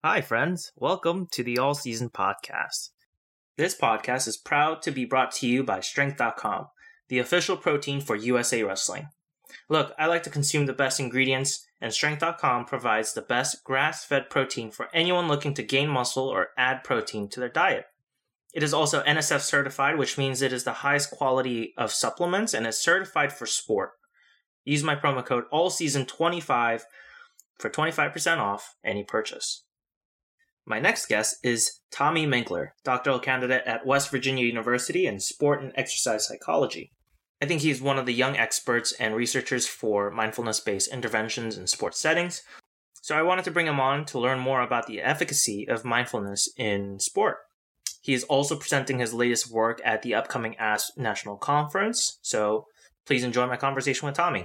Hi, friends. Welcome to the All Season Podcast. This podcast is proud to be brought to you by Strength.com, the official protein for USA Wrestling. Look, I like to consume the best ingredients, and Strength.com provides the best grass-fed protein for anyone looking to gain muscle or add protein to their diet. It is also NSF certified, which means it is the highest quality of supplements and is certified for sport. Use my promo code ALLSEASON25 for 25% off any purchase. My next guest is Tommy Minkler, doctoral candidate at West Virginia University in sport and exercise psychology. I think he's one of the young experts and researchers for mindfulness-based interventions in sports settings, so I wanted to bring him on to learn more about the efficacy of mindfulness in sport. He is also presenting his latest work at the upcoming ASP National Conference, so please enjoy my conversation with Tommy.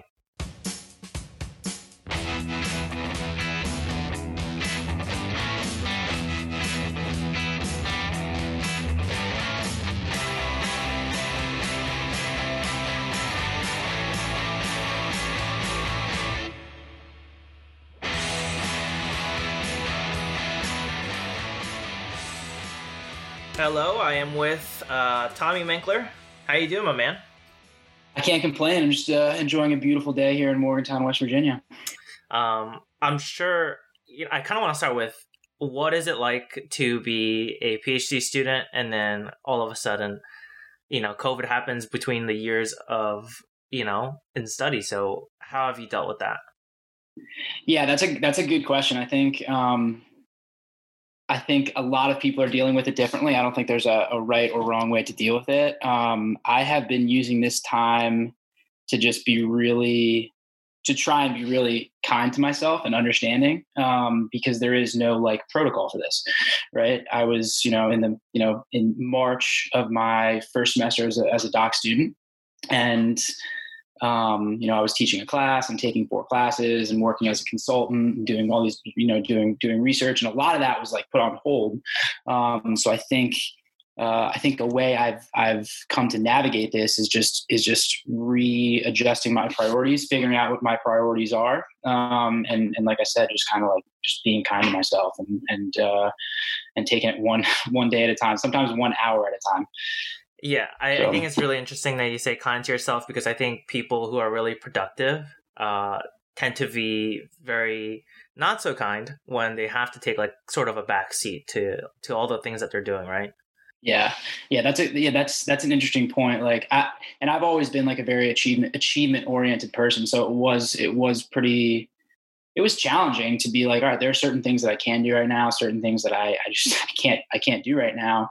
Hello, I am with Tommy Minkler. How you doing, my man? I can't complain. I'm just enjoying a beautiful day here in Morgantown, West Virginia. I'm sure, I kind of want to start with, what is it like to be a PhD student and then all of a sudden, COVID happens between the years of, in study. So how have you dealt with that? Yeah, that's a good question. I think a lot of people are dealing with it differently. I don't think there's a right or wrong way to deal with it. I have been using this time to just try and be really kind to myself and understanding, because there is no protocol for this, right? I was, in March of my first semester as a doc student, and I was teaching a class and taking 4 classes and working as a consultant and doing all these, doing research. And a lot of that was put on hold. So I think a way I've come to navigate this is just readjusting my priorities, figuring out what my priorities are. And like I said, just kind of just being kind to myself and taking it one day at a time, sometimes 1 hour at a time. Yeah, I think it's really interesting that you say kind to yourself, because I think people who are really productive tend to be very not so kind when they have to take sort of a back seat to all the things that they're doing, right? Yeah, that's an interesting point. I've always been a very achievement oriented person, so it was challenging to be all right, there are certain things that I can do right now, certain things that I can't do right now.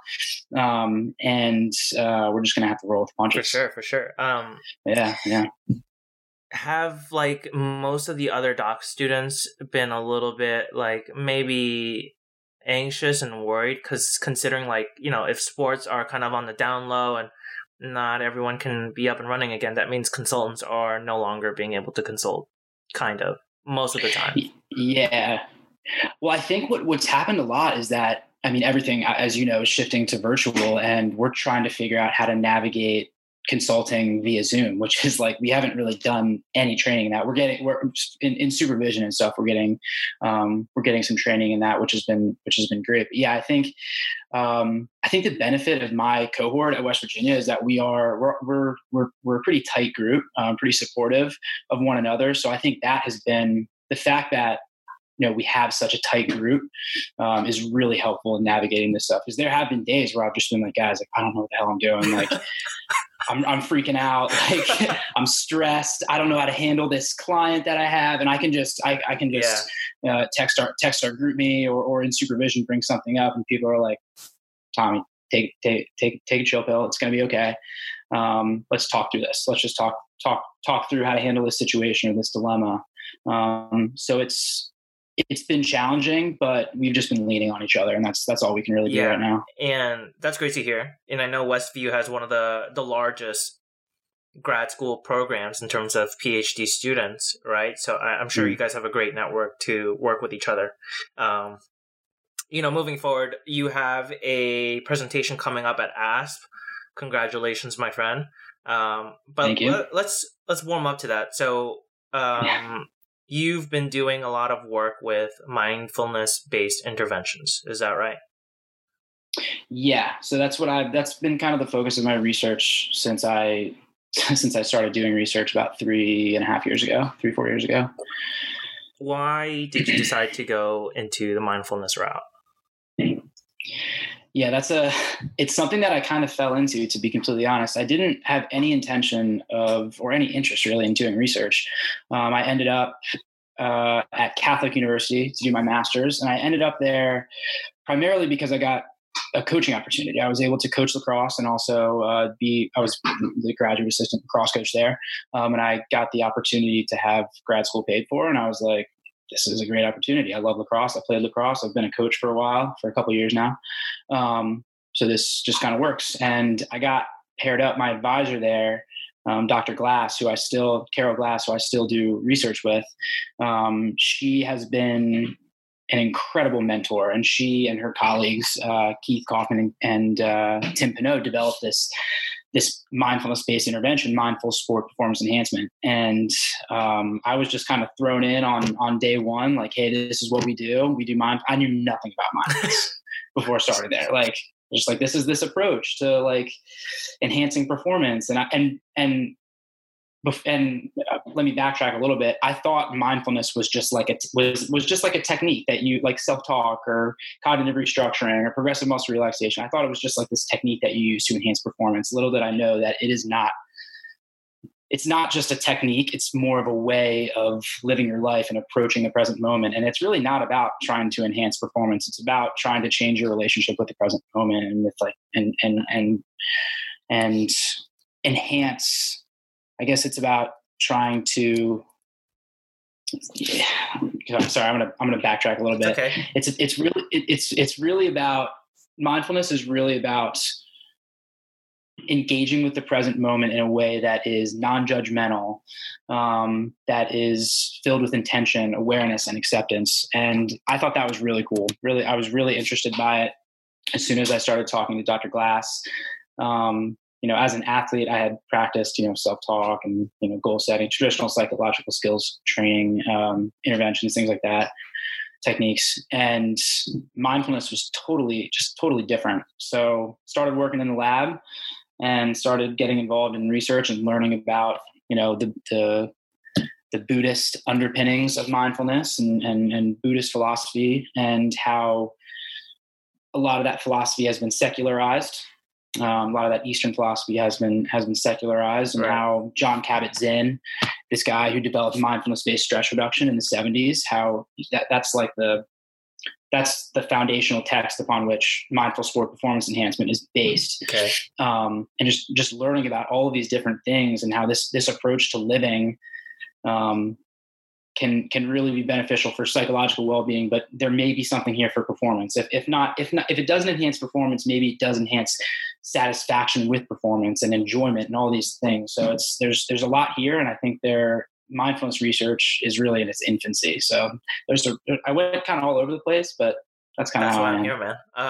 We're just going to have to roll with the punches. For sure. Yeah. Have most of the other doc students been a little bit maybe anxious and worried? Because considering if sports are kind of on the down low and not everyone can be up and running again, that means consultants are no longer being able to consult, kind of. Most of the time. Yeah. Well, I think what's happened a lot is that, everything, as you know, is shifting to virtual, and we're trying to figure out how to navigate consulting via Zoom, which is we haven't really done any training in that. We're in supervision and stuff. We're getting some training in that, which has been great. But yeah, I think the benefit of my cohort at West Virginia is that we're a pretty tight group, pretty supportive of one another. So I think that has been the fact that we have such a tight group is really helpful in navigating this stuff. Because there have been days where I've just been guys, I don't know what the hell I'm doing. I'm freaking out. I'm stressed. I don't know how to handle this client that I have. And I can just text our group me or in supervision, bring something up. And people are like, Tommy, take a chill pill. It's going to be okay. Let's talk through this. Let's just talk through how to handle this situation or this dilemma. So it's been challenging, but we've just been leaning on each other, and that's all we can really do right now. And that's great to hear. And I know Westview has one of the largest grad school programs in terms of PhD students, right? So I'm sure you guys have a great network to work with each other. Moving forward, you have a presentation coming up at ASP. Congratulations, my friend. But Thank you. Let's warm up to that. So you've been doing a lot of work with mindfulness-based interventions. Is that right? Yeah. So that's been kind of the focus of my research since I started doing research about 4 years ago. Why did you decide to go into the mindfulness route? Yeah, it's something that I kind of fell into, to be completely honest. I didn't have any intention or any interest really in doing research. I ended up at Catholic University to do my master's, and I ended up there primarily because I got a coaching opportunity. I was able to coach lacrosse and also I was the graduate assistant lacrosse coach there. And I got the opportunity to have grad school paid for. And I was like, this is a great opportunity. I love lacrosse. I played lacrosse. I've been a coach for a couple of years now. So this just kind of works. And I got paired up. My advisor there, Dr. Glass, Carol Glass, who I still do research with. She has been an incredible mentor, and she and her colleagues, Keith Kaufman and Tim Pinot, developed this mindfulness-based intervention, mindful sport performance enhancement. And I was just kind of thrown in on day one, like, hey, this is what we do. We do I knew nothing about mindfulness before I started there. Like, just like, this is this approach to like enhancing performance. And let me backtrack a little bit. I thought mindfulness was just like a technique that you like, self-talk or cognitive restructuring or progressive muscle relaxation. I thought it was just like this technique that you use to enhance performance. Little did I know that it's not just a technique. It's more of a way of living your life and approaching the present moment. And it's really not about trying to enhance performance. It's about trying to change your relationship with the present moment and with like, and enhance. I guess it's about trying to. Yeah, I'm sorry. I'm gonna backtrack a little bit. Okay. It's really about mindfulness. Is really about engaging with the present moment in a way that is non-judgmental, that is filled with intention, awareness, and acceptance. And I thought that was really cool. Really, I was really interested by it as soon as I started talking to Dr. Glass. As an athlete, I had practiced, self-talk and, goal setting, traditional psychological skills training, interventions, things like that, techniques. And mindfulness was totally different. So started working in the lab and started getting involved in research and learning about, the Buddhist underpinnings of mindfulness and Buddhist philosophy, and how a lot of that philosophy has been secularized. A lot of that Eastern philosophy has been secularized, and how Jon Kabat-Zinn, this guy who developed mindfulness-based stress reduction in the 70s, how that's the foundational text upon which mindful sport performance enhancement is based. Okay. And just learning about all of these different things and how this approach to living can really be beneficial for psychological well-being, but there may be something here for performance. If it doesn't enhance performance, maybe it does enhance satisfaction with performance and enjoyment and all these things. So there's a lot here, and I think mindfulness research is really in its infancy. So I went kind of all over the place, but that's kind of how I'm here, man.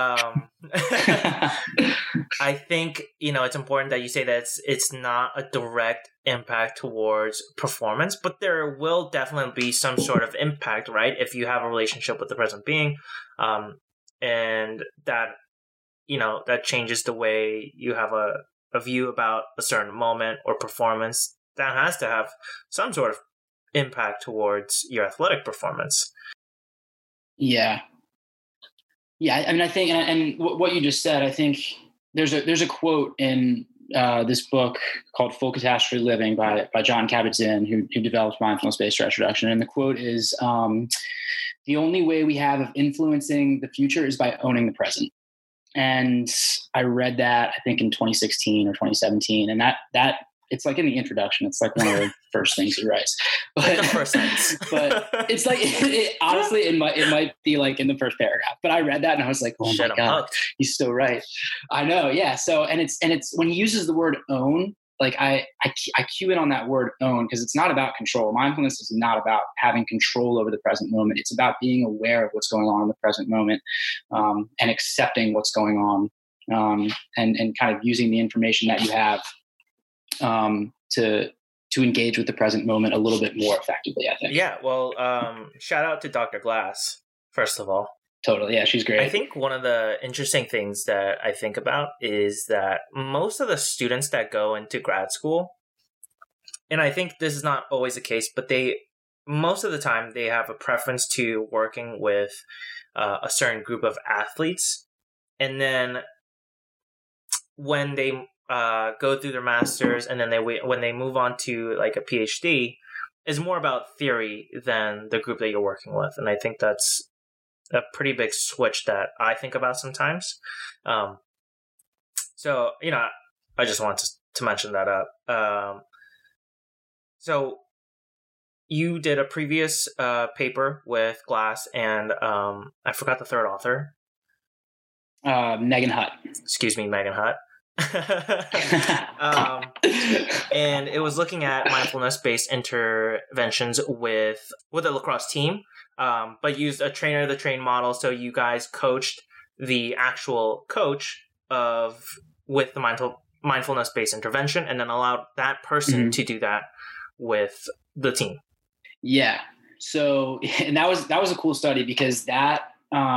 I think, it's important that you say that it's not a direct impact towards performance, but there will definitely be some sort of impact, right? If you have a relationship with the present being, and that, that changes the way you have a view about a certain moment or performance, that has to have some sort of impact towards your athletic performance. Yeah. Yeah. I mean, I think, and what you just said, I think there's a quote in this book called Full Catastrophe Living by Jon Kabat-Zinn, who developed mindfulness-based stress reduction. And the quote is, the only way we have of influencing the future is by owning the present. And I read that, I think in 2016 or 2017. And that it's like in the introduction, it's like one of the first things he writes. But, the first sentence. But it's like, honestly, it might be like in the first paragraph. But I read that and I was like, oh my God, he's so right. I know. Yeah. So, and it's when he uses the word own, like I cue in on that word own, because it's not about control. Mindfulness is not about having control over the present moment. It's about being aware of what's going on in the present moment, and accepting what's going on, and kind of using the information that you have to to engage with the present moment a little bit more effectively, I think. Yeah. Well, shout out to Dr. Glass, first of all. Totally. Yeah, she's great. I think one of the interesting things that I think about is that most of the students that go into grad school, and I think this is not always the case, but most of the time they have a preference to working with a certain group of athletes. And then when they go through their masters and then when they move on to like a PhD, is more about theory than the group that you're working with. And I think that's a pretty big switch that I think about sometimes. So, I just wanted to mention that up. So you did a previous paper with Glass and I forgot the third author. Megan Hutt. Excuse me, Megan Hutt. And it was looking at mindfulness-based interventions with a lacrosse team, but used a trainer-the-train model. So you guys coached the actual coach with the mindfulness-based intervention, and then allowed that person to do that with the team. Yeah. So, and that was a cool study because that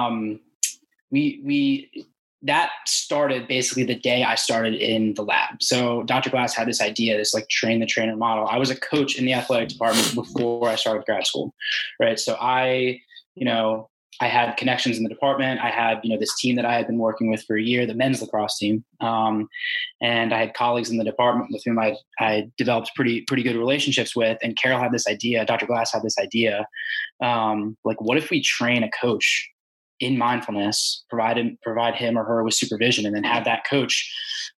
that started basically the day I started in the lab. So Dr. Glass had this idea, this like train the trainer model. I was a coach in the athletic department before I started grad school, right? So I had connections in the department. I had, this team that I had been working with for a year, the men's lacrosse team. And I had colleagues in the department with whom I developed pretty good relationships with. And Carol had this idea, Dr. Glass had this idea, like, what if we train a coach in mindfulness, provide him or her with supervision, and then have that coach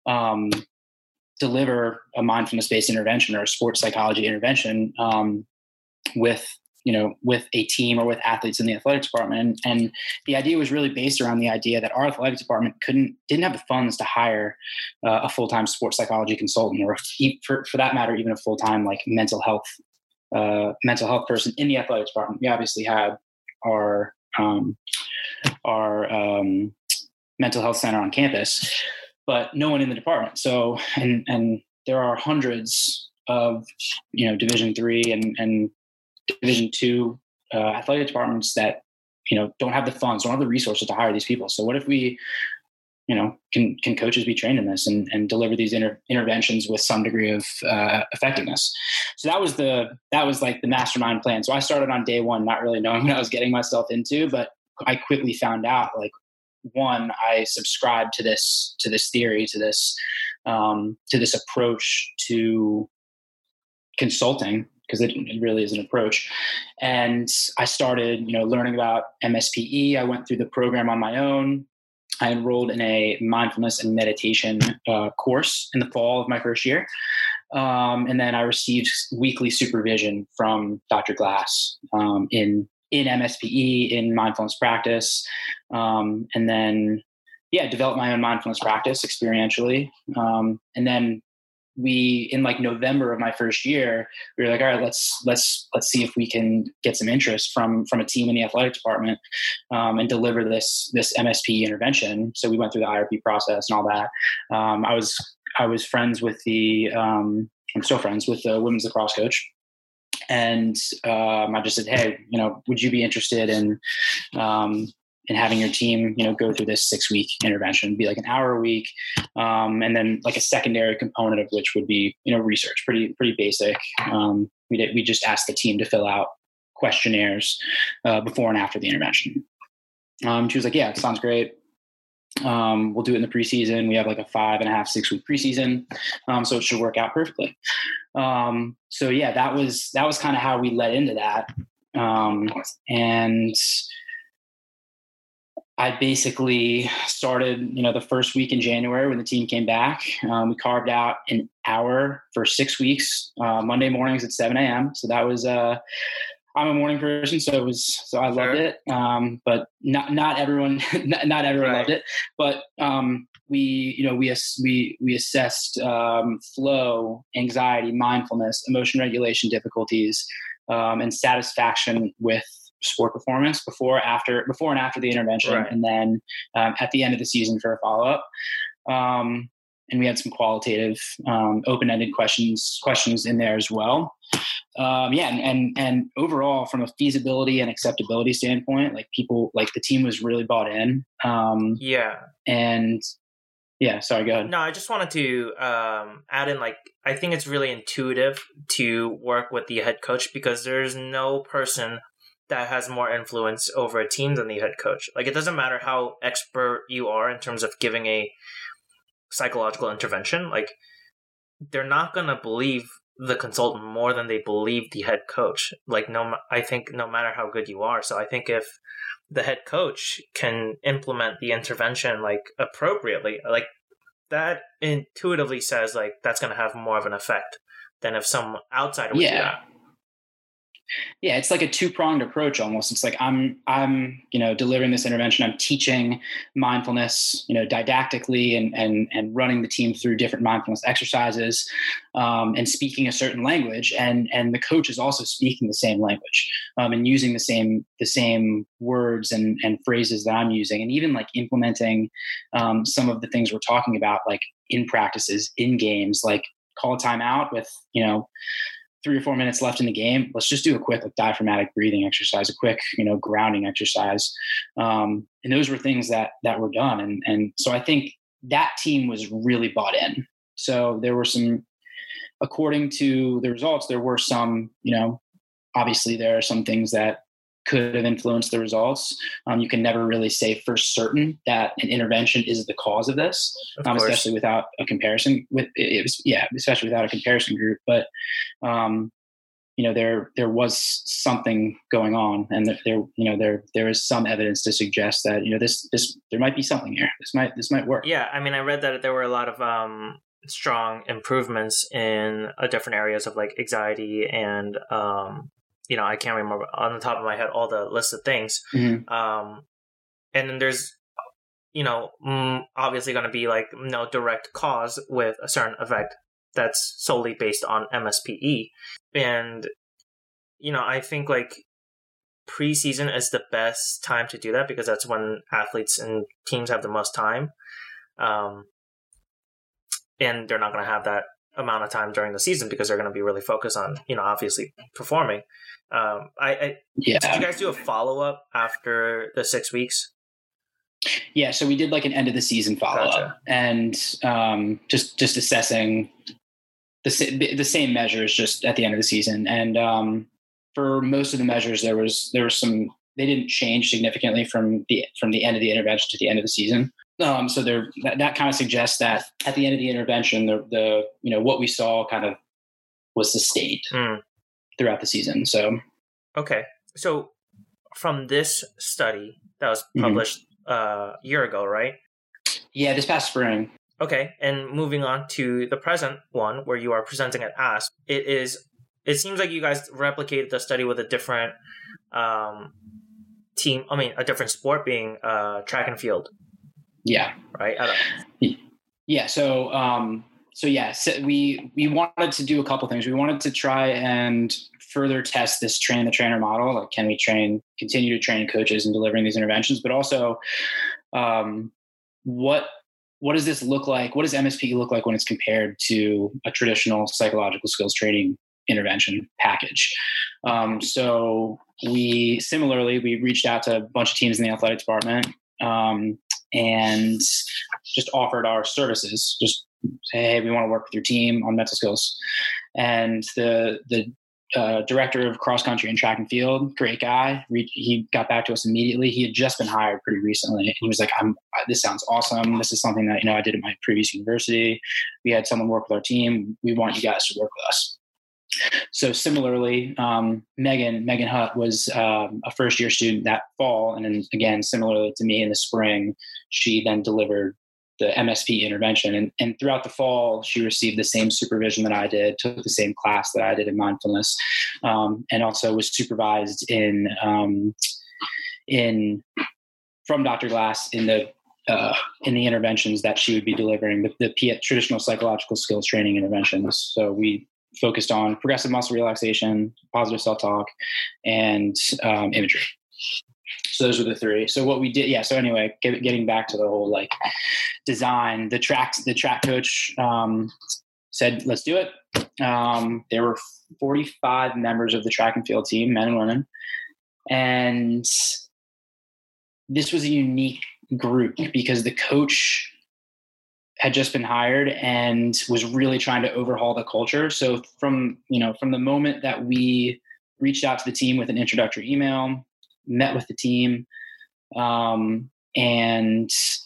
deliver a mindfulness-based intervention or a sports psychology intervention with a team or with athletes in the athletics department. And the idea was really based around the idea that our athletics department didn't have the funds to hire a full-time sports psychology consultant, or for that matter, even a full-time like mental health person in the athletics department. We obviously had our mental health center on campus, but no one in the department. So, and there are hundreds of, Division III and Division II athletic departments that, don't have the funds, don't have the resources to hire these people. So what if we, can coaches be trained in this and deliver these interventions with some degree of effectiveness? So that was like the mastermind plan. So I started on day one, not really knowing what I was getting myself into, but I quickly found out, like, one, I subscribed to this theory, to this approach to consulting, because it really is an approach. And I started, learning about MSPE. I went through the program on my own. I enrolled in a mindfulness and meditation course in the fall of my first year. And then I received weekly supervision from Dr. Glass in MSPE, in mindfulness practice. And then, developed my own mindfulness practice experientially. And then in like November of my first year, we were like, all right, let's see if we can get some interest from a team in the athletic department and deliver this MSP intervention. So we went through the IRP process and all that. I was friends with I'm still friends with the women's lacrosse coach. And I just said, hey, would you be interested in having your team, go through this 6-week intervention? It'd be like an hour a week. And then like a secondary component of which would be, research, pretty basic. We just asked the team to fill out questionnaires before and after the intervention. She was like, yeah, it sounds great. We'll do it in the preseason. We have like a 5.5-6 week preseason. So it should work out perfectly. So yeah, that was kind of how we led into that. And I basically started, the first week in January when the team came back. We carved out an hour for 6 weeks, Monday mornings at 7 a.m. So that was, I'm a morning person, so I loved it. But not everyone, not everyone loved it. But we assessed flow, anxiety, mindfulness, emotion regulation difficulties, and satisfaction with sport performance before and after the intervention, right. And then at the end of the season for a follow-up. and we had some qualitative, open-ended questions in there as well. And overall, from a feasibility and acceptability standpoint, like the team was really bought in. And yeah, sorry, go ahead. No, I just wanted to add in, like, I think it's really intuitive to work with the head coach, because there's no person that has more influence over a team than the head coach. Like, it doesn't matter how expert you are in terms of giving a psychological intervention. Like, they're not going to believe the consultant more than they believe the head coach. Like, I think no matter how good you are. So I think if the head coach can implement the intervention, like, appropriately, like, that intuitively says, like, that's going to have more of an effect than if some outsider would do that. Yeah, it's like a two-pronged approach almost. It's like I'm delivering this intervention. I'm teaching mindfulness, didactically and running the team through different mindfulness exercises, and speaking a certain language. And the coach is also speaking the same language, and using the same words and phrases that I'm using, and even like implementing some of the things we're talking about, like in practices, in games, like call a timeout with 3 or 4 minutes left in the game. Let's just do a quick diaphragmatic breathing exercise, a quick, grounding exercise. And those were things that were done. And so I think that team was really bought in. So there were some, according to the results, there were some, obviously there are some things that could have influenced the results. You can never really say for certain that an intervention is the cause of this, especially without a comparison especially without a comparison group. But, there was something going on, and there is some evidence to suggest that, there might be something here. This might work. Yeah. I mean, I read that there were a lot of, strong improvements in different areas of, like, anxiety and, I can't remember on the top of my head all the list of things. Mm-hmm. And then there's, obviously going to be, like, no direct cause with a certain effect that's solely based on MSPE. And, I think, like, preseason is the best time to do that, because that's when athletes and teams have the most time. And they're not going to have that amount of time during the season, because they're going to be really focused on, obviously performing. Did you guys do a follow-up after the 6 weeks? Yeah. So we did like an end of the season follow-up, and just assessing the same measures just at the end of the season. And for most of the measures, there was some, they didn't change significantly from the end of the intervention to the end of the season. So that kind of suggests that at the end of the intervention, the what we saw kind of was sustained throughout the season. So, okay. So from this study that was published a year ago, right? Yeah, this past spring. Okay. And moving on to the present one where you are presenting at ASP, it seems like you guys replicated the study with a different team. I mean, a different sport, being track and field. Yeah. Right. Yeah. So we wanted to do a couple things. We wanted to try and further test this train the trainer model. Like, can we continue to train coaches in delivering these interventions, but also, what does this look like? What does MSP look like when it's compared to a traditional psychological skills training intervention package? So we reached out to a bunch of teams in the athletic department, and just offered our services. Just say, hey, we want to work with your team on mental skills. And the director of cross country and track and field, great guy. He got back to us immediately. He had just been hired pretty recently. And he was like, this sounds awesome. This is something that, I did at my previous university. We had someone work with our team. We want you guys to work with us. So similarly, Megan Hutt was a first-year student that fall. And then again, similarly to me in the spring, she then delivered the MSP intervention. And throughout the fall, she received the same supervision that I did, took the same class that I did in mindfulness, and also was supervised from Dr. Glass in the interventions that she would be delivering, the traditional psychological skills training interventions. So we focused on progressive muscle relaxation, positive self-talk, and imagery. So those were the three. So what we did, yeah. So anyway, getting back to the whole like design, the track coach said, let's do it. There were 45 members of the track and field team, men and women. And this was a unique group because the coach had just been hired and was really trying to overhaul the culture. So from the moment that we reached out to the team with an introductory email, met with the team, and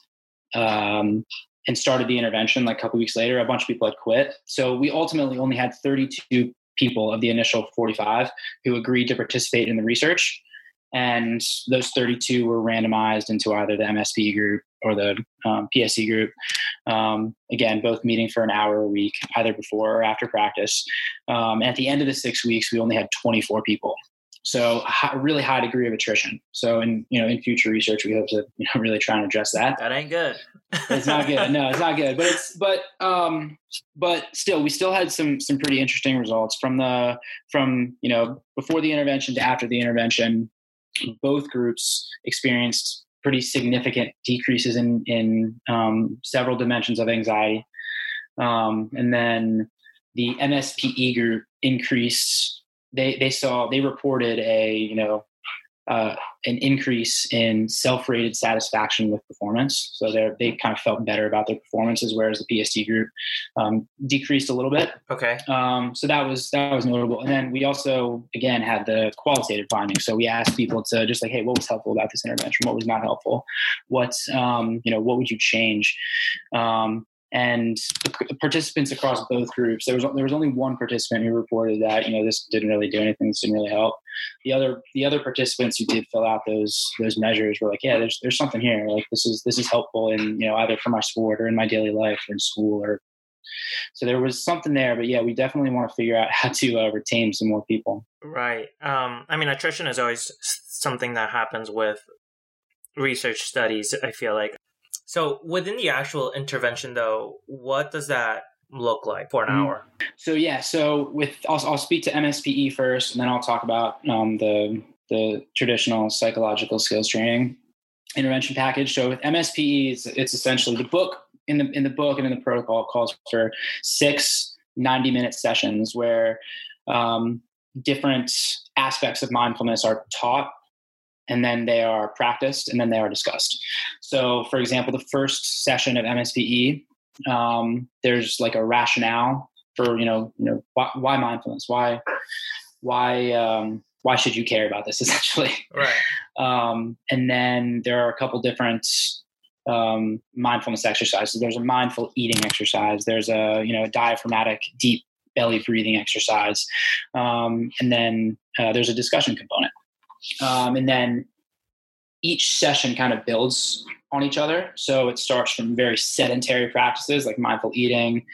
started the intervention, like a couple weeks later, a bunch of people had quit. So we ultimately only had 32 people of the initial 45 who agreed to participate in the research. And those 32 were randomized into either the MSP group or the PSC group. Again, both meeting for an hour a week, either before or after practice. At the end of the 6 weeks, we only had 24 people. So a really high degree of attrition. So in future research, we hope to really try and address that. That ain't good. It's not good. No, it's not good. But still, we still had some pretty interesting results from before the intervention to after the intervention. Both groups experienced pretty significant decreases in several dimensions of anxiety. And then the MSPE group increased. They reported an increase in self-rated satisfaction with performance. So they kind of felt better about their performances, whereas the PST group decreased a little bit. Okay. So that was notable. And then we also, again, had the qualitative findings. So we asked people to just like, hey, what was helpful about this intervention? What was not helpful? What would you change? And the participants across both groups, there was only one participant who reported that, this didn't really do anything, this didn't really help. The other participants who did fill out those measures were like, yeah, there's something here. Like this is helpful in, either for my sport or in my daily life or in school so there was something there. But yeah, we definitely want to figure out how to retain some more people. Right. Attrition is always something that happens with research studies, I feel like. So within the actual intervention, though, what does that look like for an hour? So I'll speak to MSPE first, and then I'll talk about the traditional psychological skills training intervention package. So with MSPE, it's essentially the book in the book and in the protocol calls for 6 90-minute sessions where different aspects of mindfulness are taught, and then they are practiced, and then they are discussed. So, for example, the first session of MSPE, there's like a rationale for why mindfulness, why should you care about this, essentially, right? And then there are a couple different mindfulness exercises. There's a mindful eating exercise. There's a diaphragmatic deep belly breathing exercise, and then there's a discussion component. And then each session kind of builds on each other. So it starts from very sedentary practices like mindful eating,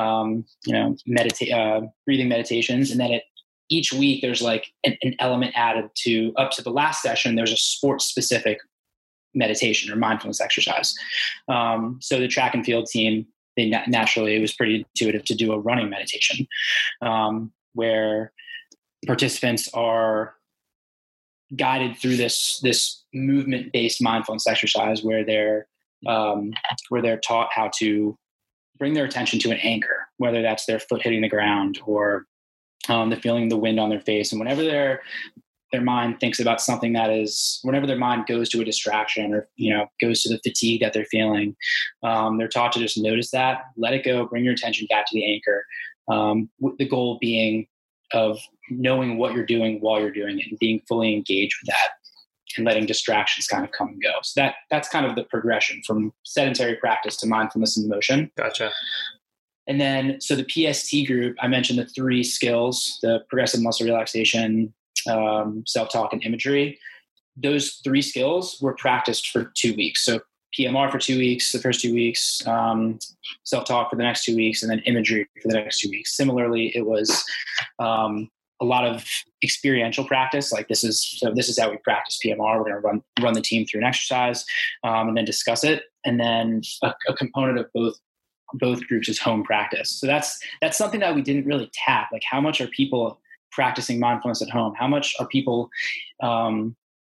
breathing meditations. And then each week there's like an element added up to the last session. There's a sports specific meditation or mindfulness exercise. So the track and field team, naturally, it was pretty intuitive to do a running meditation, where participants are guided through this movement-based mindfulness exercise where they're taught how to bring their attention to an anchor, whether that's their foot hitting the ground or the feeling of the wind on their face. And whenever their mind thinks about something whenever their mind goes to a distraction or goes to the fatigue that they're feeling, they're taught to just notice that, let it go, bring your attention back to the anchor, with the goal being of knowing what you're doing while you're doing it and being fully engaged with that and letting distractions kind of come and go. So that's kind of the progression from sedentary practice to mindfulness and motion. Gotcha. And then, so the PST group, I mentioned the 3 skills, the progressive muscle relaxation, self-talk, and imagery. Those 3 skills were practiced for 2 weeks. So PMR for 2 weeks, the first 2 weeks, self-talk for the next 2 weeks, and then imagery for the next 2 weeks. Similarly, it was a lot of experiential practice. Like this is how we practice PMR. We're going to run the team through an exercise, and then discuss it. And then a component of both groups is home practice. So that's something that we didn't really tap. Like how much are people practicing mindfulness at home? How much are people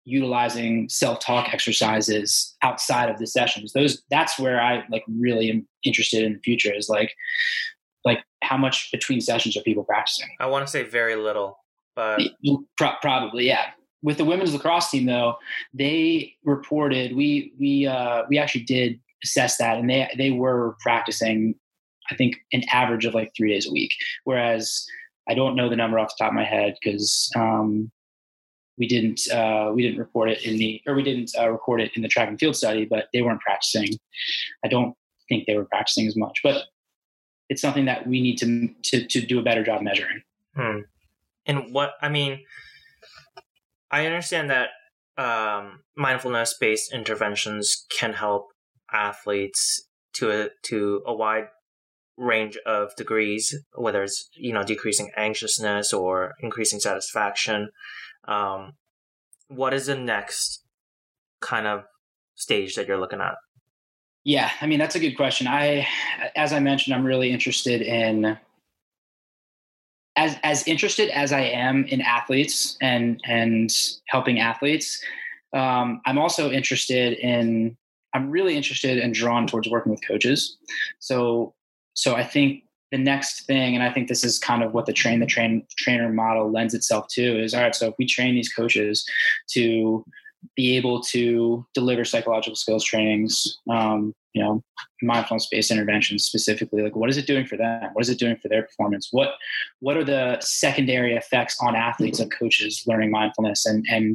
utilizing self-talk exercises outside of the sessions. That's where I like really am interested in the future, is like how much between sessions are people practicing? I want to say very little, but probably, yeah. With the women's lacrosse team, though, they reported we actually did assess that, and they were practicing, I think, an average of like 3 days a week. Whereas I don't know the number off the top of my head because we didn't report it we didn't record it in the track and field study, but they weren't practicing. I don't think they were practicing as much, but it's something that we need to do a better job measuring. And I understand that mindfulness-based interventions can help athletes to a wide range of degrees, whether it's decreasing anxiousness or increasing satisfaction. What is the next kind of stage that you're looking at? Yeah, I mean, that's a good question. As I mentioned, I'm really interested in as interested as I am in athletes and helping athletes. I'm also I'm really interested and drawn towards working with coaches. So I think the next thing, and I think this is kind of what the trainer model lends itself to, is all right. So if we train these coaches to be able to deliver psychological skills trainings, mindfulness-based interventions specifically, like what is it doing for them? What is it doing for their performance? What are the secondary effects on athletes of coaches learning mindfulness? And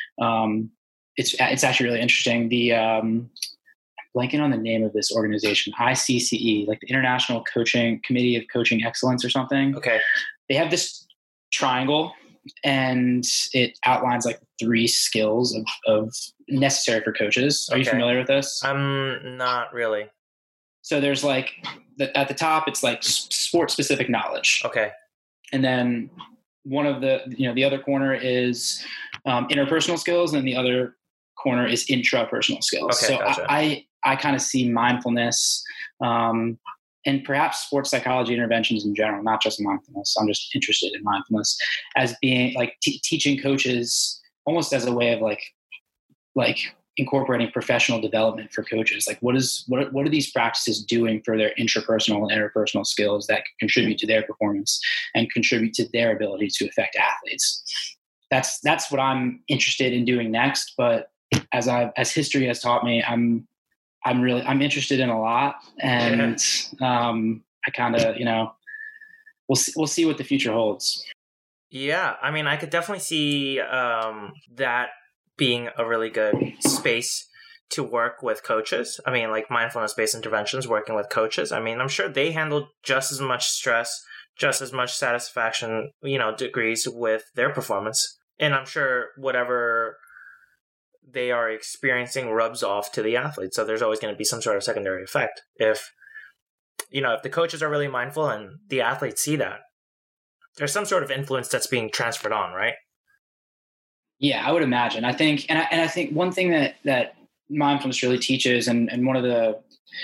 it's actually really interesting. The blanking on the name of this organization, ICCE, like the International Committee of Coaching Excellence or something. Okay. They have this triangle, and it outlines like 3 skills of necessary for coaches. Are you familiar with this? I'm not really. So there's like at the top, it's like sport specific knowledge. Okay. And then one of the other corner is interpersonal skills, and the other corner is intrapersonal skills. Okay, so gotcha. I kind of see mindfulness and perhaps sports psychology interventions in general, not just mindfulness. I'm just interested in mindfulness as being like teaching coaches almost as a way of like incorporating professional development for coaches. Like what are these practices doing for their intrapersonal and interpersonal skills that contribute to their performance and contribute to their ability to affect athletes? That's what I'm interested in doing next. But as history has taught me, I'm interested in a lot, and I kind of, we'll see what the future holds. Yeah, I mean, I could definitely see that being a really good space to work with coaches. I mean, like mindfulness-based interventions, working with coaches. I mean, I'm sure they handle just as much stress, just as much satisfaction, degrees with their performance. And I'm sure whatever they are experiencing rubs off to the athlete. So there's always going to be some sort of secondary effect. If the coaches are really mindful and the athletes see that, there's some sort of influence that's being transferred on, right? Yeah, I would imagine. I think, and I think one thing that mindfulness really teaches, and one of the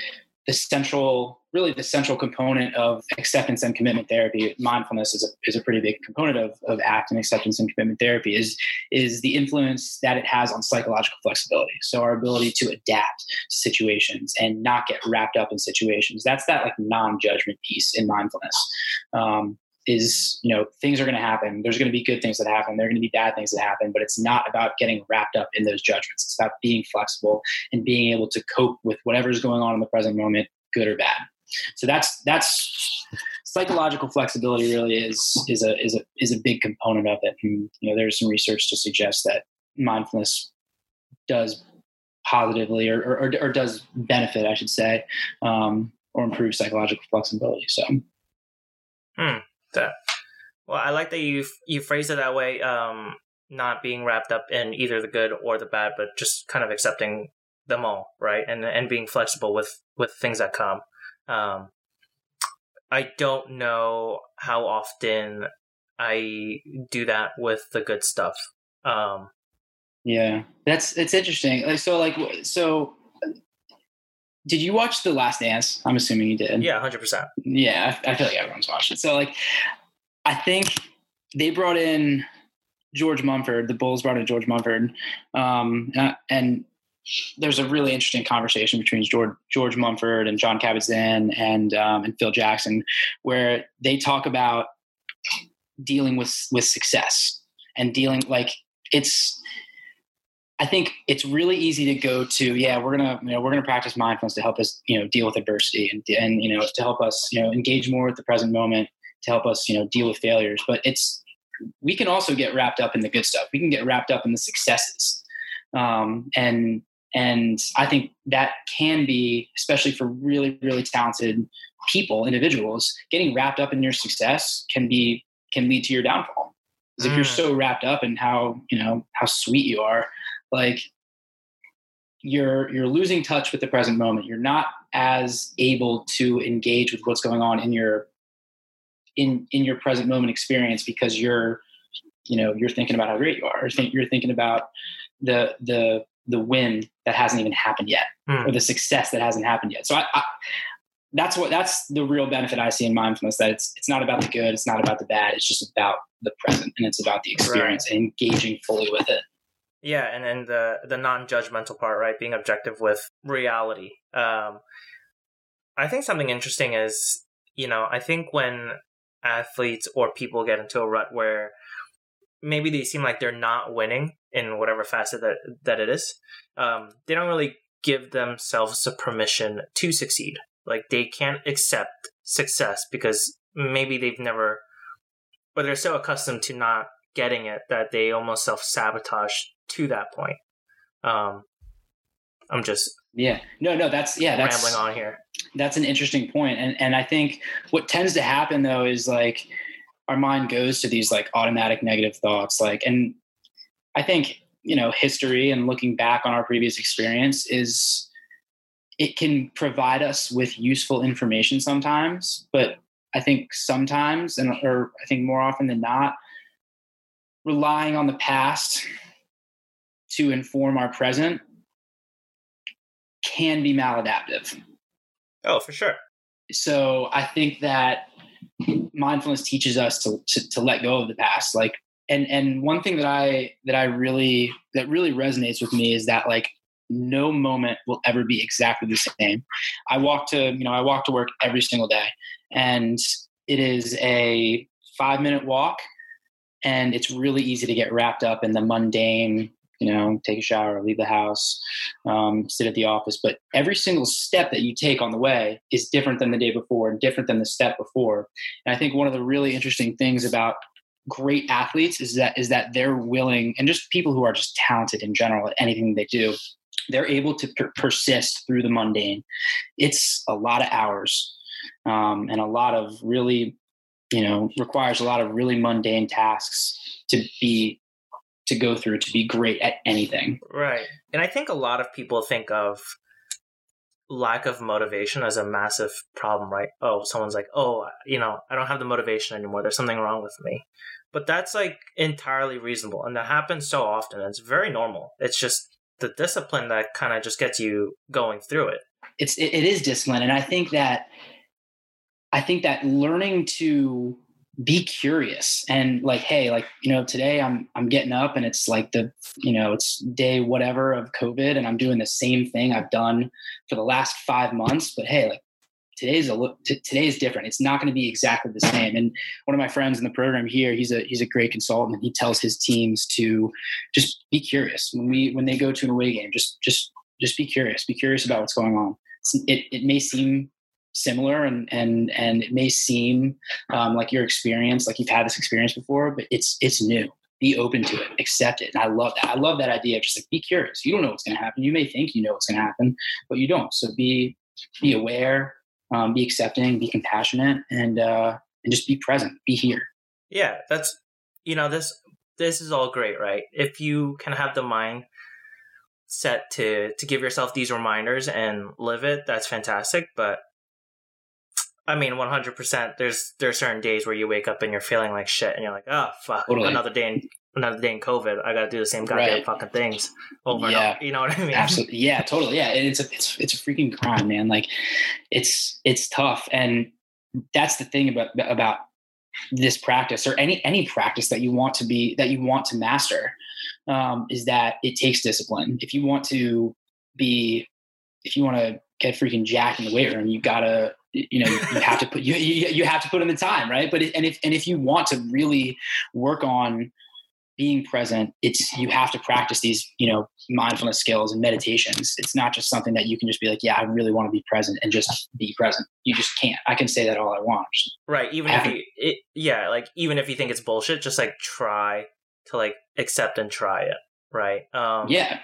central component of acceptance and commitment therapy, mindfulness is a pretty big component of ACT and acceptance and commitment therapy, is the influence that it has on psychological flexibility. So our ability to adapt to situations and not get wrapped up in situations. That's that like non-judgment piece in mindfulness. Things are going to happen. There's going to be good things that happen. There are going to be bad things that happen, but it's not about getting wrapped up in those judgments. It's about being flexible and being able to cope with whatever's going on in the present moment, good or bad. So that's psychological flexibility really is a big component of it. And, there's some research to suggest that mindfulness does positively or does benefit, I should say, or improve psychological flexibility. So. Well, I like that you phrased it that way, not being wrapped up in either the good or the bad, but just kind of accepting them all, right? And being flexible with things that come. I don't know how often I do that with the good stuff. Yeah, it's interesting. So did you watch The Last Dance? I'm assuming you did. Yeah, 100%. Yeah, I feel like everyone's watched it. So I think they brought in George Mumford. The Bulls brought in George Mumford, and there's a really interesting conversation between George Mumford and John Kabat-Zinn and Phil Jackson, where they talk about dealing with success and dealing I think it's really easy to go to, we're gonna practice mindfulness to help us, deal with adversity and to help us, engage more with the present moment, to help us, deal with failures. But we can also get wrapped up in the good stuff. We can get wrapped up in the successes. And I think that can be, especially for really, really talented people, individuals, getting wrapped up in your success can lead to your downfall. Because if you're so wrapped up in how sweet you are, like you're losing touch with the present moment. You're not as able to engage with what's going on in your present moment experience, because you're thinking about how great you are, or you're thinking about the win that hasn't even happened yet, or the success that hasn't happened yet. So that's the real benefit I see in mindfulness, that it's not about the good, it's not about the bad, it's just about the present, and it's about the experience and engaging fully with it. Yeah, and then the non-judgmental part, right? Being objective with reality. I think something interesting is, I think when athletes or people get into a rut where maybe they seem like they're not winning in whatever facet that it is, they don't really give themselves the permission to succeed. Like, they can't accept success because maybe they've never, or they're so accustomed to not getting it that they almost self-sabotage to that point. I'm just that's rambling on here. That's an interesting point. And I think what tends to happen though is like our mind goes to these like automatic negative thoughts. And I think, history and looking back on our previous experience it can provide us with useful information sometimes, but I think sometimes, or I think more often than not, relying on the past to inform our present can be maladaptive. Oh, for sure. So I think that mindfulness teaches us to let go of the past. And one thing that really resonates with me is that no moment will ever be exactly the same. I walk to work every single day, and it is a 5-minute walk, and it's really easy to get wrapped up in the mundane, take a shower, leave the house, sit at the office. But every single step that you take on the way is different than the day before and different than the step before. And I think one of the really interesting things about great athletes is that they're willing, and just people who are just talented in general at anything they do, they're able to persist through the mundane. It's a lot of hours, and a lot of really, requires a lot of really mundane tasks to go through to be great at anything. Right. And I think a lot of people think of lack of motivation as a massive problem, right? Oh, someone's like, I don't have the motivation anymore. There's something wrong with me. But that's entirely reasonable. And that happens so often. It's very normal. It's just the discipline that kind of just gets you going through it. It is discipline. And I think that learning to be curious and today I'm getting up and it's it's day whatever of COVID, and I'm doing the same thing I've done for the last 5 months. But hey, today's different. It's not going to be exactly the same. And one of my friends in the program here, he's a great consultant, and he tells his teams to just be curious when they go to an away game. Just be curious. Be curious about what's going on. It may seem similar and it may seem like your experience, like you've had this experience before, but it's new. Be open to it, accept it. And I love that. I love that idea of just be curious. You don't know what's going to happen. You may think you know what's going to happen, but you don't. So be aware, be accepting, be compassionate, and just be present, be here. Yeah, that's, this is all great, right? If you can have the mind set to give yourself these reminders and live it, that's fantastic. But I mean, 100%, there's certain days where you wake up and you're feeling like shit, and you're like, oh, fuck, totally. Another day in COVID. I got to do the same goddamn fucking things over and over. You know what I mean? Absolutely. Yeah, totally. Yeah. It's a freaking crime, man. It's tough. And that's the thing about this practice, or any practice that you want to master, is that it takes discipline. If you want to get freaking jacked in the weight room, you gotta, you have to put you have to put in the time, right? But if you want to really work on being present, you have to practice these, mindfulness skills and meditations. It's not just something that you can just be like, yeah, I really want to be present and just be present. You just can't. I can say that all I want. Right. Even if you think it's bullshit, just like try to like accept and try it. Right. Yeah.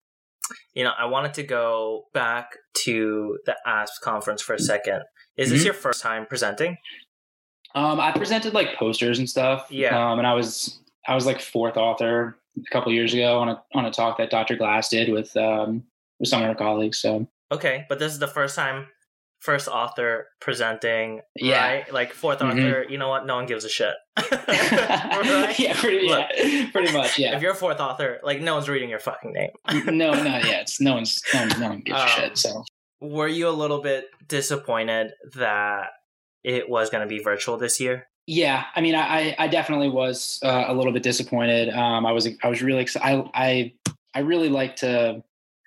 I wanted to go back to the ASP conference for a second. Is this your first time presenting? I presented like posters and stuff. Yeah. And I was like fourth author a couple of years ago on a talk that Dr. Glass did with some of her colleagues. So okay, but this is the first author presenting, yeah. Right? Like fourth author, you know what? No one gives a shit. Right? Yeah, pretty much. Yeah. If you're a fourth author, like no one's reading your fucking name. No, yeah, it's no one gives a shit. So, were you a little bit disappointed that it was going to be virtual this year? Yeah, I mean, I definitely was a little bit disappointed. I was really excited. I really like to.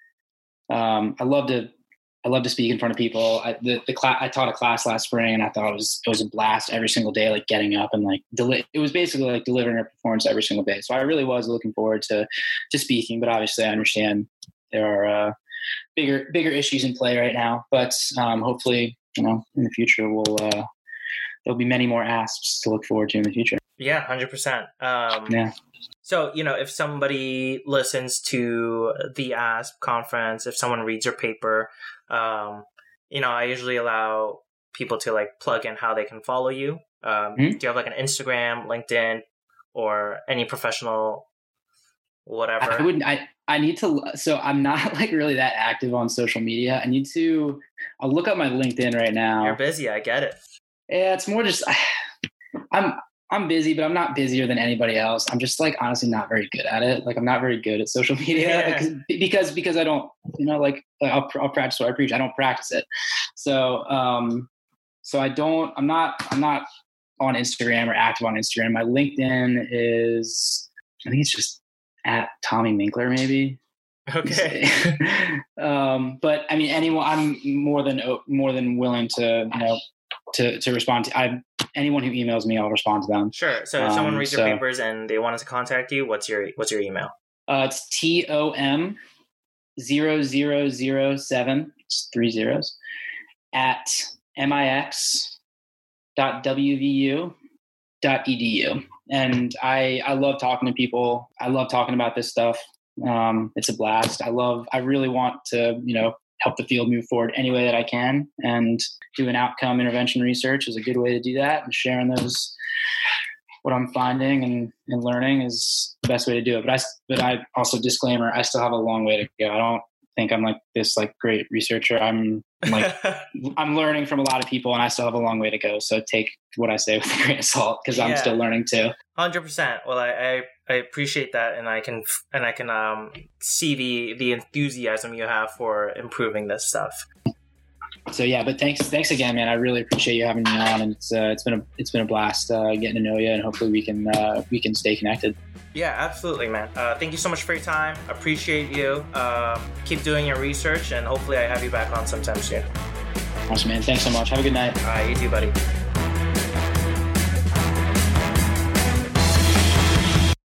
I love to speak in front of people. I taught a class last spring, and I thought it was a blast every single day. Like getting up and like it was basically like delivering a performance every single day. So I really was looking forward to speaking. But obviously, I understand there are bigger issues in play right now. But hopefully, in the future, there'll be many more ASPs to look forward to in the future. Yeah, 100%. Yeah. So, if somebody listens to the ASP conference, if someone reads your paper, I usually allow people to like plug in how they can follow you. Do you have like an Instagram, LinkedIn, or any professional, whatever? I need to, so I'm not like really that active on social media. I'll look up my LinkedIn right now. You're busy. I get it. Yeah, it's more just I'm busy, but I'm not busier than anybody else. I'm just like honestly not very good at it. Like I'm not very good at social media because I don't, I'll practice what I preach. I don't practice it. So I'm not on Instagram or active on Instagram. My LinkedIn is, I think it's just at Tommy Minkler maybe. Okay. But I mean, I'm more than willing to, to respond to anyone who emails me, I'll respond to them. Sure. So if someone reads your papers and they want us to contact you, what's your email? It's TOM0007, it's 3 zeros, at mix.wvu.edu. And I love talking to people. I love talking about this stuff. It's a blast. I really want to, help the field move forward any way that I can, and doing outcome intervention research is a good way to do that. And sharing what I'm finding and learning is the best way to do it. But I also, disclaimer, I still have a long way to go. I don't think I'm like this like great researcher. I'm like, I'm learning from a lot of people, and I still have a long way to go. So take what I say with a grain of salt, because I'm still learning too. 100%. Well, I appreciate that, and I can see the enthusiasm you have for improving this stuff. So yeah, but thanks again, man. I really appreciate you having me on, and it's been a blast getting to know you, and hopefully we can stay connected. Yeah, absolutely, man. Thank you so much for your time. Appreciate you. Keep doing your research, and hopefully I have you back on sometime soon. Awesome, man. Thanks so much. Have a good night. All right, you too, buddy.